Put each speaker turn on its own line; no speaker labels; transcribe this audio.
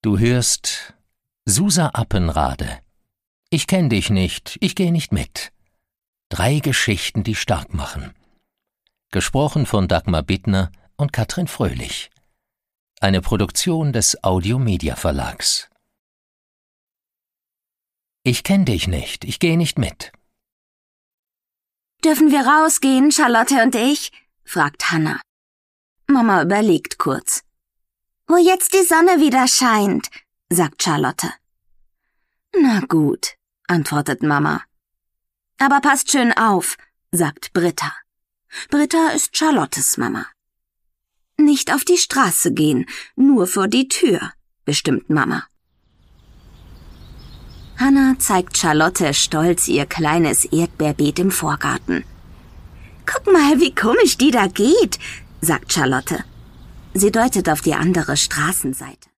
Du hörst Susa Appenrade. Ich kenn dich nicht, ich geh nicht mit. 3 Geschichten, die stark machen. Gesprochen von Dagmar Bittner und Katrin Fröhlich. Eine Produktion des Audio-Media Verlags. Ich kenn dich nicht, ich geh nicht mit.
»Dürfen wir rausgehen, Charlotte und ich?« fragt Hannah. Mama überlegt kurz. »Wo jetzt die Sonne wieder scheint«, sagt Charlotte. »Na gut«, antwortet Mama. »Aber passt schön auf«, sagt Britta. Britta ist Charlottes Mama. »Nicht auf die Straße gehen, nur vor die Tür«, bestimmt Mama. Hannah zeigt Charlotte stolz ihr kleines Erdbeerbeet im Vorgarten. »Guck mal, wie komisch die da geht«, sagt Charlotte. Sie deutet auf die andere Straßenseite.